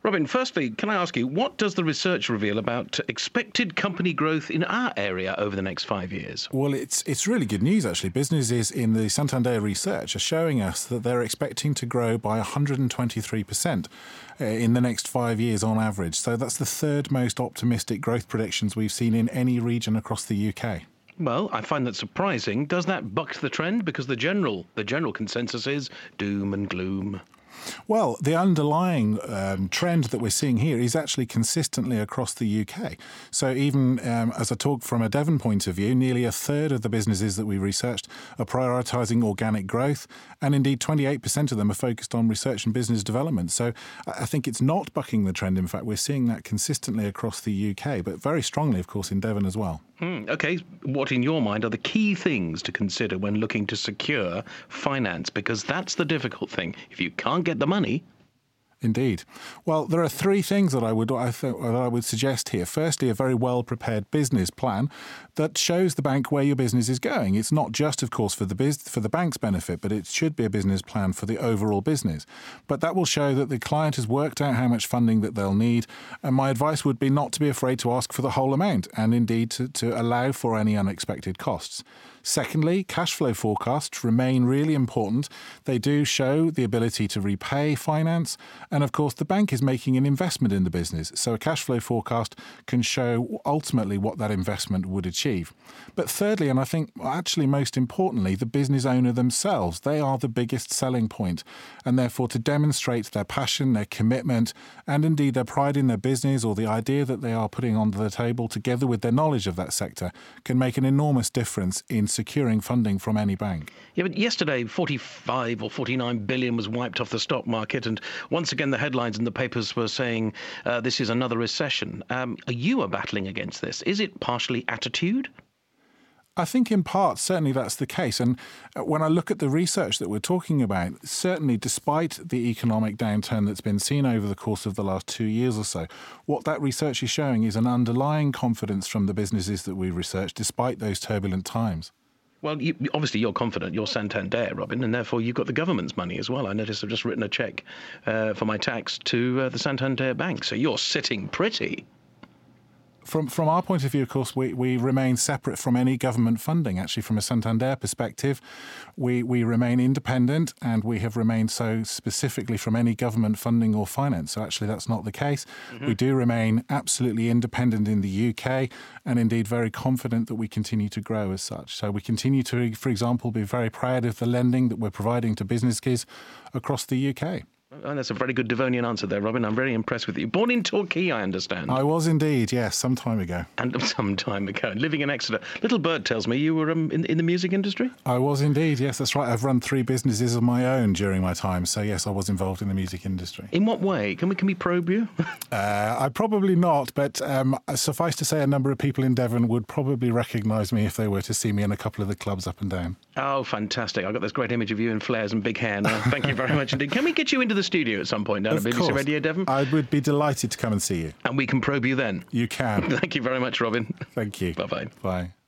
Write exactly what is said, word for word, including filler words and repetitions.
Robin, firstly, can I ask you, what does the research reveal about expected company growth in our area over the next five years? Well, it's it's really good news, actually. Businesses in the Santander research are showing us that they're expecting to grow by one hundred twenty-three percent in the next five years on average. So that's the third most optimistic growth predictions we've seen in any region across the U K. Well, I find that surprising. Does that buck the trend? Because the general the general consensus is doom and gloom. Well, the underlying um, trend that we're seeing here is actually consistently across the U K. So even um, as I talk from a Devon point of view, nearly a third of the businesses that we researched are prioritising organic growth, and indeed twenty-eight percent of them are focused on research and business development. So I think it's not bucking the trend. In fact, we're seeing that consistently across the U K, but very strongly, of course, in Devon as well. Mm, OK, what in your mind are the key things to consider when looking to secure finance? Because that's the difficult thing. If you can't get the money... Indeed. Well, there are three things that I would I th- that I would suggest here. Firstly, a very well-prepared business plan that shows the bank where your business is going. It's not just, of course, for the biz- for the bank's benefit, but it should be a business plan for the overall business. But that will show that the client has worked out how much funding that they'll need. And my advice would be not to be afraid to ask for the whole amount, and indeed to, to allow for any unexpected costs. Secondly, cash flow forecasts remain really important. They do show the ability to repay finance. And of course, the bank is making an investment in the business. So a cash flow forecast can show ultimately what that investment would achieve. But thirdly, and I think actually most importantly, the business owner themselves, they are the biggest selling point. And therefore, to demonstrate their passion, their commitment, and indeed their pride in their business or the idea that they are putting onto the table together with their knowledge of that sector can make an enormous difference in securing funding from any bank. Yeah, but yesterday, forty-five or forty-nine billion was wiped off the stock market. And once again, the headlines in the papers were saying uh, this is another recession. Um, you are battling against this. Is it partially attitude? I think in part, certainly that's the case. And when I look at the research that we're talking about, certainly despite the economic downturn that's been seen over the course of the last two years or so, what that research is showing is an underlying confidence from the businesses that we research despite those turbulent times. Well, you, obviously you're confident. You're Santander, Robin, and therefore you've got the government's money as well. I notice I've just written a cheque uh, for my tax to uh, the Santander Bank. So you're sitting pretty. From from our point of view, of course, we, we remain separate from any government funding. Actually, from a Santander perspective, we, we remain independent, and we have remained so specifically from any government funding or finance. So actually, that's not the case. Mm-hmm. We do remain absolutely independent in the U K, and indeed very confident that we continue to grow as such. So we continue to, for example, be very proud of the lending that we're providing to businesses across the U K. Oh, that's a very good Devonian answer there, Robin. I'm very impressed with you. Born in Torquay, I understand. I was indeed, yes, some time ago. And some time ago. Living in Exeter. Little Bird tells me you were um, in, in the music industry? I was indeed, yes, that's right. I've run three businesses of my own during my time. So, yes, I was involved in the music industry. In what way? Can we can we probe you? uh, I probably not, but um, suffice to say a number of people in Devon would probably recognise me if they were to see me in a couple of the clubs up and down. Oh, fantastic. I've got this great image of you in flares and big hair now. Thank you very much indeed. Can we get you into the studio at some point down at B B C Radio Devon? I would be delighted to come and see you. And we can probe you then? You can. Thank you very much, Robin. Thank you. Bye-bye. Bye.